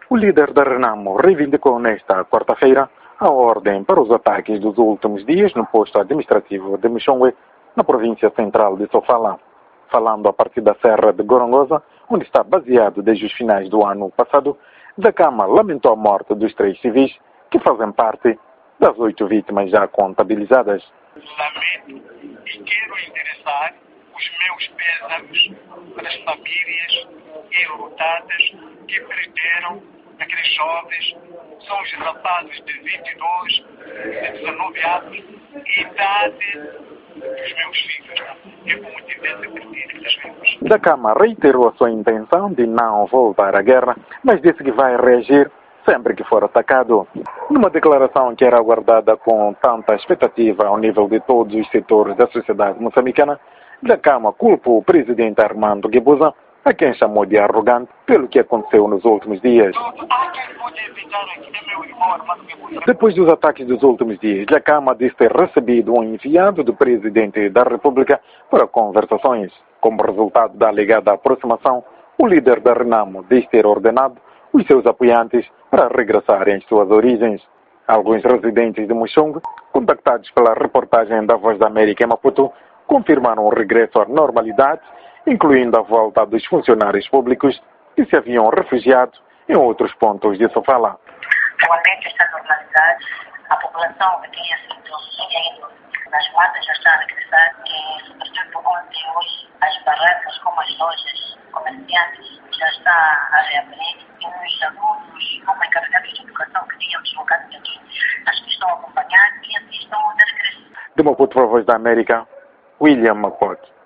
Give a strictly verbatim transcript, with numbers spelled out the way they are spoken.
O líder da Renamo reivindicou nesta quarta-feira a ordem para os ataques dos últimos dias no posto administrativo de Mushongwe, na província central de Sofala. Falando a partir da Serra de Gorongosa, onde está baseado desde os finais do ano passado, Dhlakama lamentou a morte dos três civis que fazem parte das oito vítimas já contabilizadas. Lamento e quero endereçar os meus pésames para as famílias enlutadas que perderam aqueles jovens. São os rapazes de vinte e dois, de dezenove anos, idade dos meus filhos. É como tivesse perdido aqueles filhos. Dhlakama reiterou a sua intenção de não voltar à guerra, mas disse que vai reagir sempre que for atacado. Numa declaração que era aguardada com tanta expectativa ao nível de todos os setores da sociedade moçambicana, Dhlakama culpou o presidente Armando Guebuza, a quem chamou de arrogante, pelo que aconteceu nos últimos dias. Depois dos ataques dos últimos dias, Dhlakama disse ter recebido um enviado do presidente da República para conversações. Como resultado da alegada aproximação, o líder da Renamo diz ter ordenado os seus apoiantes para regressarem às suas origens. Alguns residentes de Mushongwe, contactados pela reportagem da Voz da América em Maputo, confirmaram o regresso à normalidade, incluindo a volta dos funcionários públicos que se haviam refugiado em outros pontos de Sofala. O ambiente está normalizado, a população que tinha sido indo nas matas já está a regressar e, sobretudo, ontem e hoje, as barracas, como as lojas, comerciantes, já está a reabrir e os alunos, como encarregados de educação que tinham deslocado aqui, acho que estão a acompanhar e assim estão a regresso. De Maputo para a Voz da América, William Macote.